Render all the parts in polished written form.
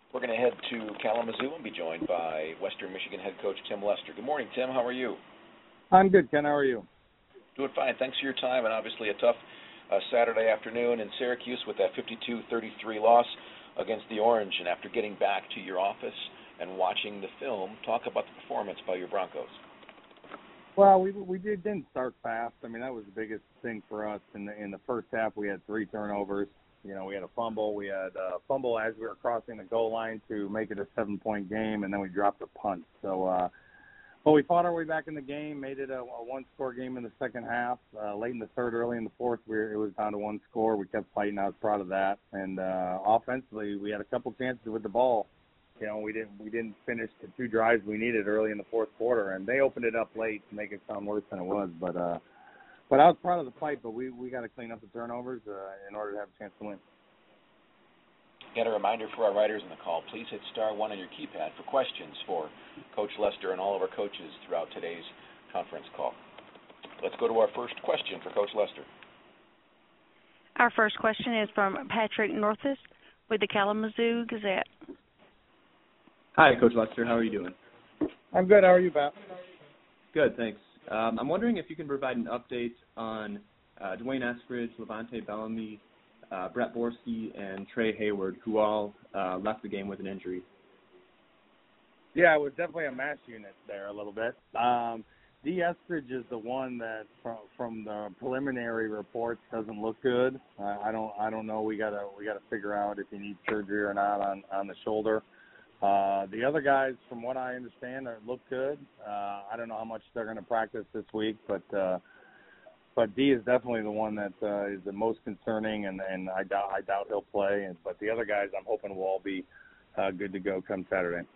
We're going to head to Kalamazoo and be joined by Western Michigan head coach Tim Lester. Good morning, Tim. How are you? I'm good, Ken. How are you? Doing fine. Thanks for your time, and obviously a tough Saturday afternoon in Syracuse with that 52-33 loss against the Orange. And after getting back to your office and watching the film, talk about the performance by your Broncos. Well, we didn't start fast. I mean, that was the biggest thing for us. In the first half, we had 3 turnovers. You know, we had a fumble. We had a fumble as we were crossing the goal line to make it a 7-point game, and then we dropped a punt. So, but we fought our way back in the game, made it a one-score game in the second half. Late in the third, early in the fourth, it was down to 1 score. We kept fighting. I was proud of that. And offensively, we had a couple chances with the ball. You know, we didn't finish the 2 drives we needed early in the fourth quarter, and they opened it up late to make it sound worse than it was. But I was proud of the fight, but we got to clean up the turnovers in order to have a chance to win. And a reminder for our writers on the call, please hit *1 on your keypad for questions for Coach Lester and all of our coaches throughout today's conference call. Let's go to our first question for Coach Lester. Our first question is from Patrick Northus with the Kalamazoo Gazette. Hi, Coach Lester. How are you doing? I'm good. How are you, Pat? Good, thanks. I'm wondering if you can provide an update on Dwayne Eskridge, Levante Bellamy, Brett Borski, and Trey Hayward, who all left the game with an injury. Yeah, it was definitely a mash unit there a little bit. D. Eskridge is the one that, from the preliminary reports, doesn't look good. I don't know. We gotta figure out if he needs surgery or not on the shoulder. The other guys, from what I understand, look good. I don't know how much they're going to practice this week, but D is definitely the one that is the most concerning, and I doubt he'll play. But the other guys, I'm hoping will all be good to go come Saturday.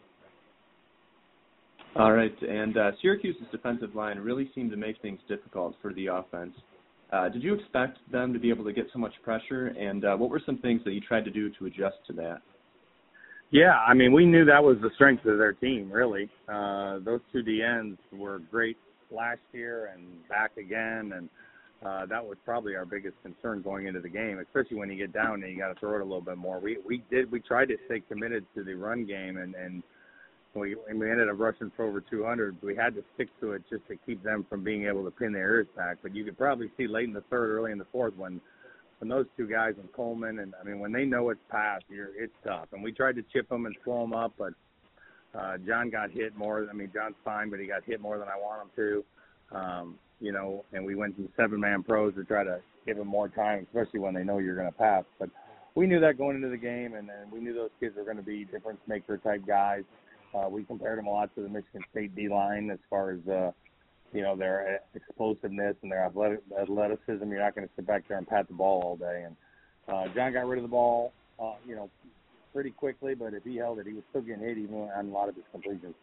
All right, and Syracuse's defensive line really seemed to make things difficult for the offense. Did you expect them to be able to get so much pressure, and what were some things that you tried to do to adjust to that? Yeah, I mean, we knew that was the strength of their team, really. Those 2 DNs were great last year and back again, and that was probably our biggest concern going into the game, especially when you get down and you got to throw it a little bit more. We tried to stay committed to the run game, and we ended up rushing for over 200. We had to stick to it just to keep them from being able to pin their ears back. But you could probably see late in the third, early in the fourth, when those 2 guys and Coleman, and I mean, when they know it's past, it's tough. And we tried to chip them and slow them up, but John got hit more. I mean, John's fine, but he got hit more than I want him to. You know, and we went to 7-man pros to try to give him more time, especially when they know you're going to pass. But we knew that going into the game, and we knew those kids were going to be difference maker type guys. We compared them a lot to the Michigan State D-line as far as you know, their explosiveness and their athleticism. You're not going to sit back there and pat the ball all day. And John got rid of the ball, you know, pretty quickly, but if he held it, he was still getting hit even on a lot of his completions.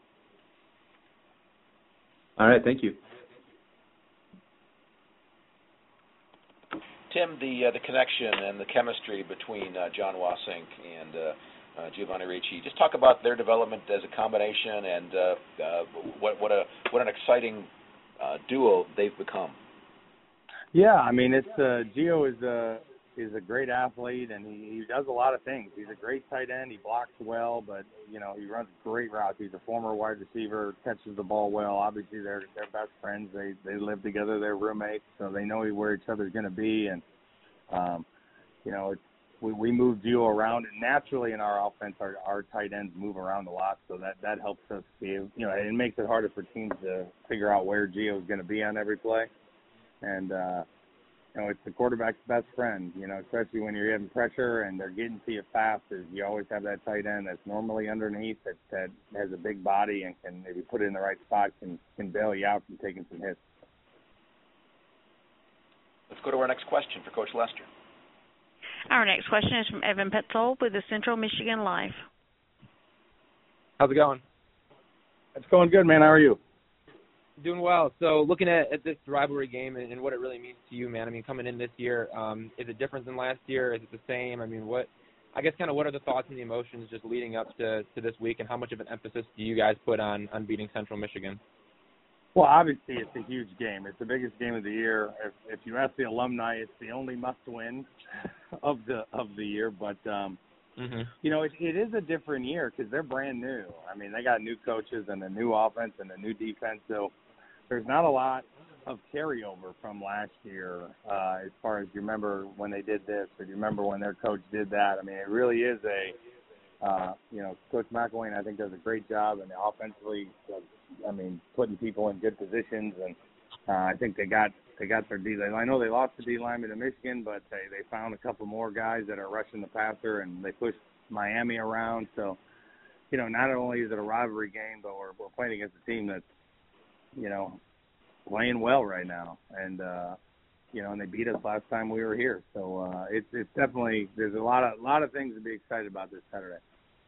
All right, thank you. Tim, the connection and the chemistry between John Wasink and Giovanni Ricci. Just talk about their development as a combination and what an exciting duo they've become. Yeah, I mean, it's Gio is a great athlete, and he does a lot of things. He's a great tight end. He blocks well, but you know, he runs great routes. He's a former wide receiver, catches the ball well. Obviously, they're best friends. They live together. They're roommates, so they know where each other's going to be. And you know, we move Gio around, and naturally in our offense, our tight ends move around a lot, so that helps us be, you know, it makes it harder for teams to figure out where Gio is going to be on every play. And you know, it's the quarterback's best friend, you know, especially when you're having pressure and they're getting to you fast. Is you always have that tight end that's normally underneath that has a big body and can, if you put it in the right spot, can bail you out from taking some hits. Let's go to our next question for Coach Lester. Our next question is from Evan Petzold with the Central Michigan Life. How's it going? It's going good, man. How are you? Doing well. So looking at this rivalry game and what it really means to you, man, I mean, coming in this year, is it different than last year? Is it the same? I mean, what are the thoughts and the emotions just leading up to this week, and how much of an emphasis do you guys put on beating Central Michigan? Well, obviously, it's a huge game. It's the biggest game of the year. If you ask the alumni, it's the only must-win of the year. But You know, it is a different year because they're brand new. I mean, they got new coaches and a new offense and a new defense, so there's not a lot of carryover from last year as far as you remember when they did this or you remember when their coach did that. I mean, it really is you know, Coach McElwain, I think, does a great job, and offensively, I mean, putting people in good positions, and I think they got their D line. I know they lost the D lineman to Michigan, but they found a couple more guys that are rushing the passer, and they pushed Miami around. So, you know, not only is it a rivalry game, but we're playing against a team that's, you know, playing well right now, and you know, and they beat us last time we were here. So it's definitely, there's a lot of things to be excited about this Saturday.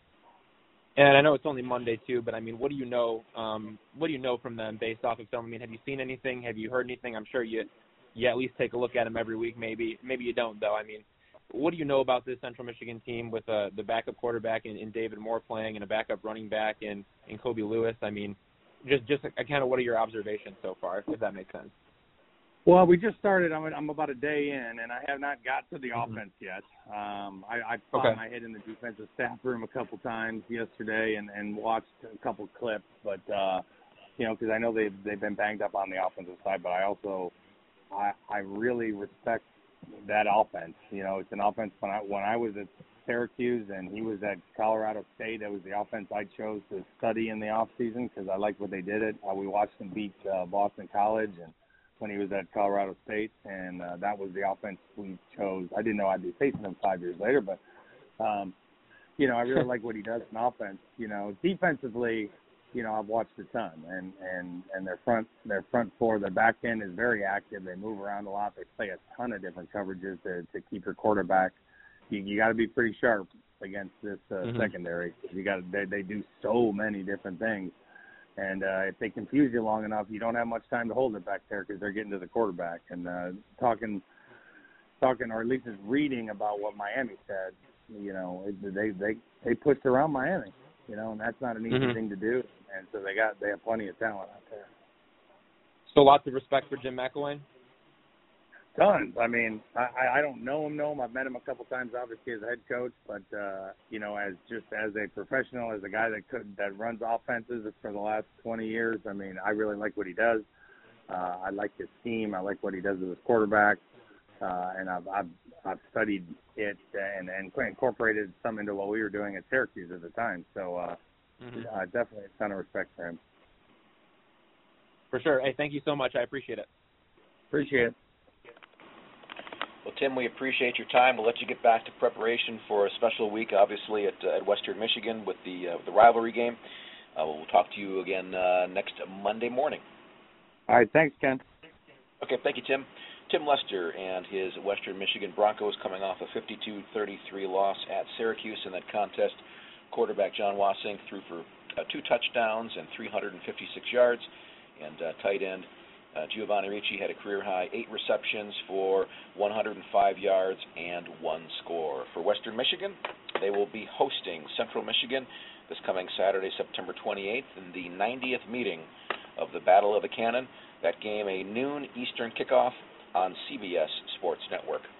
And I know it's only Monday too, but I mean, what do you know? What do you know from them based off of film? I mean, have you seen anything? Have you heard anything? I'm sure you at least take a look at them every week. Maybe you don't though. I mean, what do you know about this Central Michigan team with the backup quarterback in David Moore playing and a backup running back in Kobe Lewis? I mean, just kind of what are your observations so far, if that makes sense? Well, we just started. I'm about a day in, and I have not got to the offense yet. I popped my head in the defensive staff room a couple times yesterday and watched a couple clips, but you know, because I know they've been banged up on the offensive side, but I also I really respect that offense. You know, it's an offense when I was at Syracuse and he was at Colorado State. That was the offense I chose to study in the off season because I liked what they did. We watched them beat Boston College and when he was at Colorado State, and that was the offense we chose. I didn't know I'd be facing him 5 years later, but, you know, I really like what he does in offense. You know, defensively, you know, I've watched a ton, and their front four, their back end is very active. They move around a lot. They play a ton of different coverages to keep your quarterback. You got to be pretty sharp against this secondary. They do so many different things. And if they confuse you long enough, you don't have much time to hold it back there because they're getting to the quarterback. And talking, or at least just reading about what Miami said, you know, they pushed around Miami, you know, and that's not an easy thing to do. And so they have plenty of talent out there. So lots of respect for Jim McElwain? Tons. I mean, I don't know him. I've met him a couple times, obviously, as a head coach. But, you know, as a professional, as a guy that runs offenses for the last 20 years, I mean, I really like what he does. I like his team. I like what he does with his quarterback. And I've studied it and incorporated some into what we were doing at Syracuse at the time. So definitely a ton of respect for him. For sure. Hey, thank you so much. I appreciate it. Appreciate it. Well, Tim, we appreciate your time. We'll let you get back to preparation for a special week, obviously, at Western Michigan with the rivalry game. We'll talk to you again next Monday morning. All right. Thanks, Ken. Okay. Thank you, Tim. Tim Lester and his Western Michigan Broncos coming off a 52-33 loss at Syracuse in that contest. Quarterback John Wassink threw for 2 touchdowns and 356 yards, and tight end Giovanni Ricci had a career-high 8 receptions for 105 yards and 1 score. For Western Michigan, they will be hosting Central Michigan this coming Saturday, September 28th, in the 90th meeting of the Battle of the Cannon. That game, a noon Eastern kickoff on CBS Sports Network.